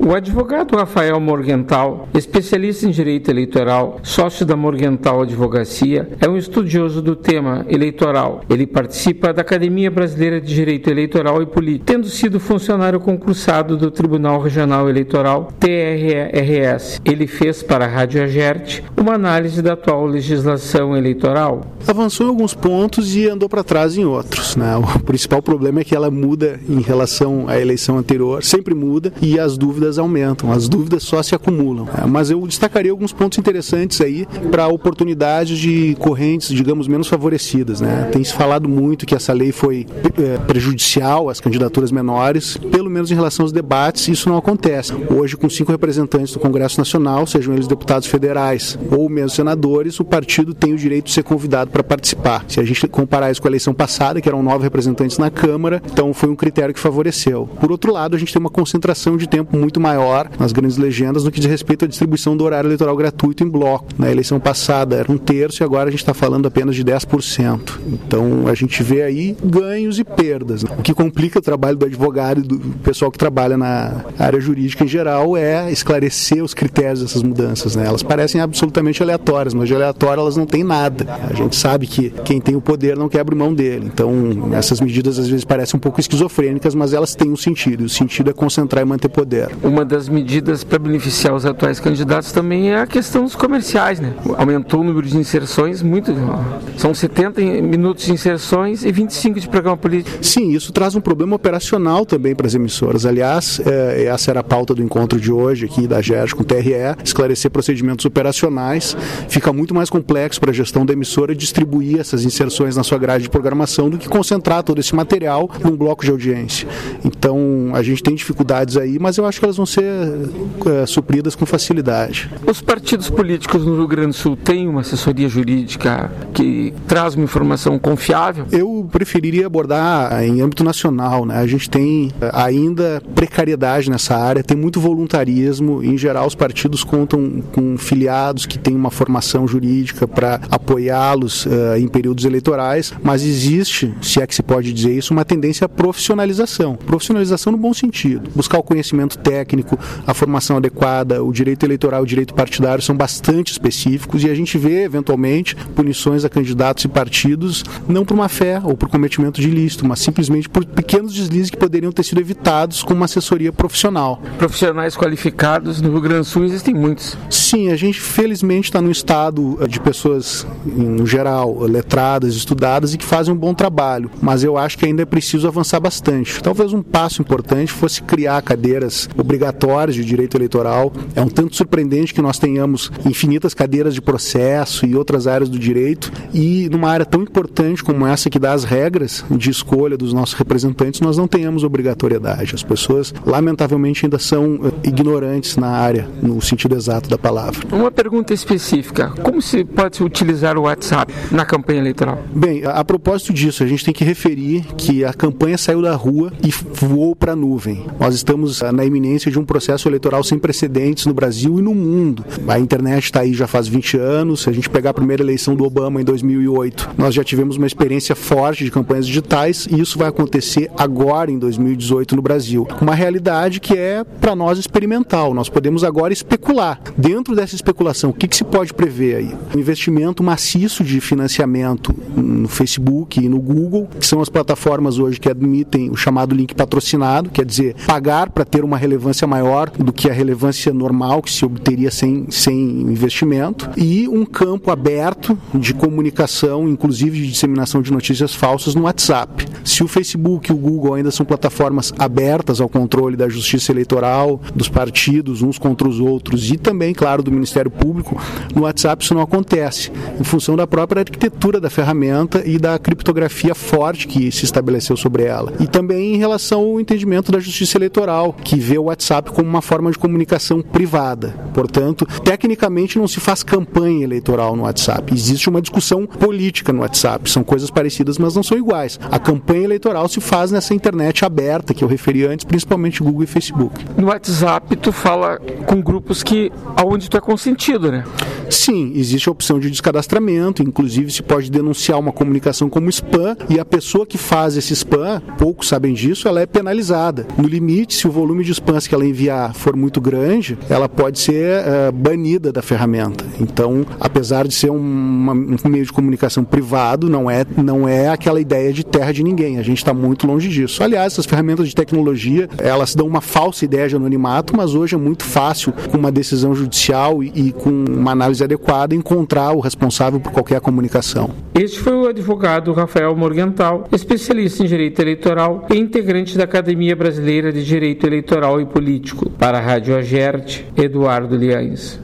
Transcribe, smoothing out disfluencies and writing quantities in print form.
O advogado Rafael Morgenthal, especialista em direito eleitoral, sócio da Morgenthal Advocacia, é um estudioso do tema eleitoral. Ele participa da Academia Brasileira de Direito Eleitoral e Político, tendo sido funcionário concursado do Tribunal Regional Eleitoral, TRS. Ele fez para a Rádio Agerte uma análise da atual legislação eleitoral. Avançou em alguns pontos e andou para trás em outros, né? O principal problema é que ela muda em relação à eleição anterior, sempre muda e as dúvidas aumentam, as dúvidas só se acumulam. Mas eu destacaria alguns pontos interessantes aí para oportunidades de correntes, digamos, menos favorecidas, né? Tem se falado muito que essa lei foi prejudicial às candidaturas menores, pelo menos em relação aos debates, isso não acontece. Hoje, com 5 representantes do Congresso Nacional, sejam eles deputados federais ou mesmo senadores, o partido tem o direito de ser convidado para participar. Se a gente comparar isso com a eleição passada, que eram 9 representantes na Câmara, então foi um critério que favoreceu. Por outro lado, a gente tem uma concentração de tempo muito maior nas grandes legendas no que diz respeito à distribuição do horário eleitoral gratuito em bloco. Na eleição passada era 1/3 e agora a gente está falando apenas de 10%. Então a gente vê aí ganhos e perdas. O que complica o trabalho do advogado e do pessoal que trabalha na área jurídica em geral é esclarecer os critérios dessas mudanças, né? Elas parecem absolutamente aleatórias, mas de aleatório elas não têm nada. A gente sabe que quem tem o poder não quebra mão dele. Então essas medidas às vezes parecem um pouco esquizofrênicas, mas elas têm um sentido. O sentido é concentrar e manter poder. Uma das medidas para beneficiar os atuais candidatos também é a questão dos comerciais, né? Aumentou o número de inserções muito. São 70 minutos de inserções e 25 de programa político. Sim, isso traz um problema operacional também para as emissoras. Aliás, essa era a pauta do encontro de hoje aqui da GERJ com o TRE, esclarecer procedimentos operacionais. Fica muito mais complexo para a gestão da emissora distribuir essas inserções na sua grade de programação do que concentrar todo esse material num bloco de audiência. Então, a gente tem dificuldades aí, mas eu acho que elas vão ser supridas com facilidade. Os partidos políticos no Rio Grande do Sul têm uma assessoria jurídica que traz uma informação confiável? Eu preferiria abordar em âmbito nacional, né? A gente tem ainda precariedade nessa área, tem muito voluntarismo. Em geral, os partidos contam com filiados que têm uma formação jurídica para apoiá-los em períodos eleitorais, mas existe, se é que se pode dizer isso, uma tendência à profissionalização. Profissionalização no bom sentido. Buscar o conhecimento técnico, a formação adequada, o direito eleitoral e o direito partidário são bastante específicos e a gente vê, eventualmente, punições a candidatos e partidos não por má fé ou por cometimento de ilícito, mas simplesmente por pequenos deslizes que poderiam ter sido evitados com uma assessoria profissional. Profissionais qualificados no Rio Grande do Sul existem muitos. Sim, a gente felizmente está num estado de pessoas, no geral, letradas, estudadas e que fazem um bom trabalho, mas eu acho que ainda é preciso avançar bastante. Talvez um passo importante fosse criar cadeiras obrigatórias de direito eleitoral. É um tanto surpreendente que nós tenhamos infinitas cadeiras de processo e outras áreas do direito e numa área tão importante como essa que dá as regras de escolha dos nossos representantes, nós não tenhamos obrigatoriedade. As pessoas, lamentavelmente, ainda são ignorantes na área, no sentido exato da palavra. Uma pergunta específica. Como se pode utilizar o WhatsApp na campanha eleitoral? Bem, a propósito disso, a gente tem que referir que a campanha saiu da rua e voou para a nuvem. Nós estamos na iminência de um processo eleitoral sem precedentes no Brasil e no mundo. A internet está aí já faz 20 anos. Se a gente pegar a primeira eleição do Obama em 2008, nós já tivemos uma experiência forte de campanhas digitais e isso vai acontecer agora em 2018 no Brasil. Uma realidade que é, para nós, experimental. Nós podemos agora especular. Dentro dessa especulação, o que se pode prever aí? Um investimento maciço de financiamento no Facebook e no Google, que são as plataformas hoje que admitem o chamado link patrocinado, quer dizer, pagar para ter uma relevância maior do que a relevância normal que se obteria sem investimento, e um campo aberto de comunicação, inclusive de disseminação de notícias falsas no WhatsApp. Se o Facebook e o Google ainda são plataformas abertas ao controle da justiça eleitoral, dos partidos uns contra os outros e também, claro, do Ministério Público, no WhatsApp isso não acontece, em função da própria arquitetura da ferramenta e da criptografia forte que se estabeleceu sobre ela. E também em relação ao entendimento da justiça eleitoral, que vê o WhatsApp como uma forma de comunicação privada. Portanto, tecnicamente não se faz campanha eleitoral no WhatsApp. Existe uma discussão política no WhatsApp. São coisas parecidas, mas não são iguais. A campanha eleitoral se faz nessa internet aberta que eu referi antes, principalmente Google e Facebook. No WhatsApp, tu fala com grupos onde tu é consentido, né? Sim, existe a opção de descadastramento, inclusive se pode denunciar uma comunicação como spam, e a pessoa que faz esse spam, poucos sabem disso, ela é penalizada. No limite, se o volume de spams que ela enviar for muito grande, ela pode ser banida da ferramenta. Então, apesar de ser um meio de comunicação privado, não é aquela ideia de terra de ninguém. A gente está muito longe disso. Aliás, essas ferramentas de tecnologia, elas dão uma falsa ideia de anonimato, mas hoje é muito fácil, com uma decisão judicial e com uma análise adequada, encontrar o responsável por qualquer comunicação. Este foi o advogado Rafael Morgenthau, especialista em direito eleitoral e integrante da Academia Brasileira de Direito Eleitoral e Político. Para a Rádio Agerte, Eduardo Liães.